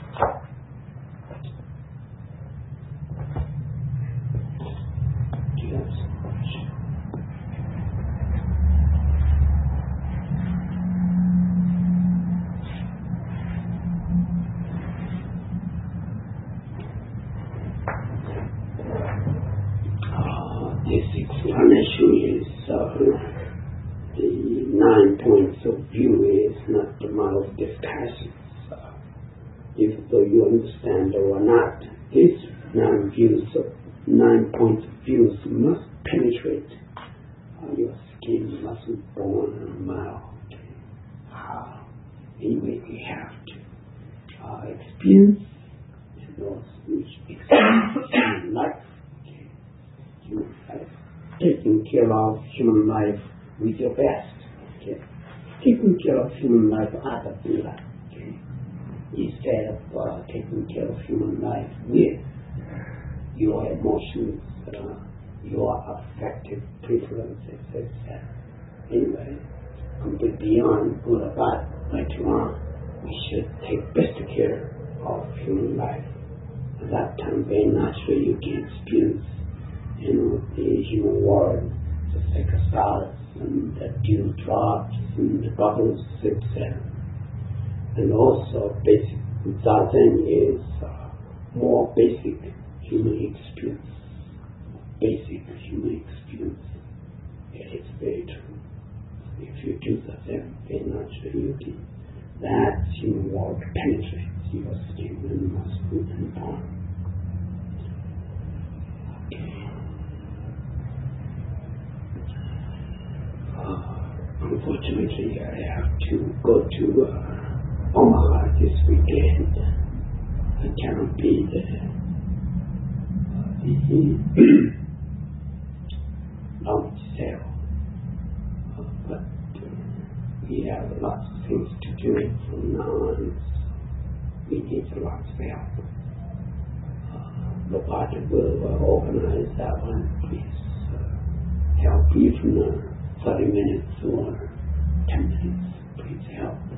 Do you have some questions? Uh, this explanation is uh, the nine points of view is not the matter of discussion. Uh, even though you understand or not, these nine views of nine points of views must penetrate uh, your skin, mustn't bone and marrow. Okay. Uh, anyway, we have to uh, experience and also experience human life. Okay. Human life. Taking care of human life with your best. Okay. Taking care of human life as a Buddha. Okay. Instead of uh, taking care of human life with your emotions, uh, your affective preferences, et cetera. Anyway, complete beyond good or bad, later on, we should take best care of human life. At that time, very naturally, you can experience, you know, the human world, just like the stars and the dew drops and the bubbles, et cetera. And also, basic Zazen is uh, more basic human experience, basic human experience. It is very true. If you do that, then very naturally you can, that human world penetrates your skin and muscle and bone. Okay. Uh, unfortunately, I have to go to uh, Omaha this weekend. I cannot be there. The launch sale, uh, but uh, we have lots of things to do from now on. We need lots of help. Uh, Lopata will uh, organize that one. Please uh, help, even uh, thirty minutes or ten minutes. Please help.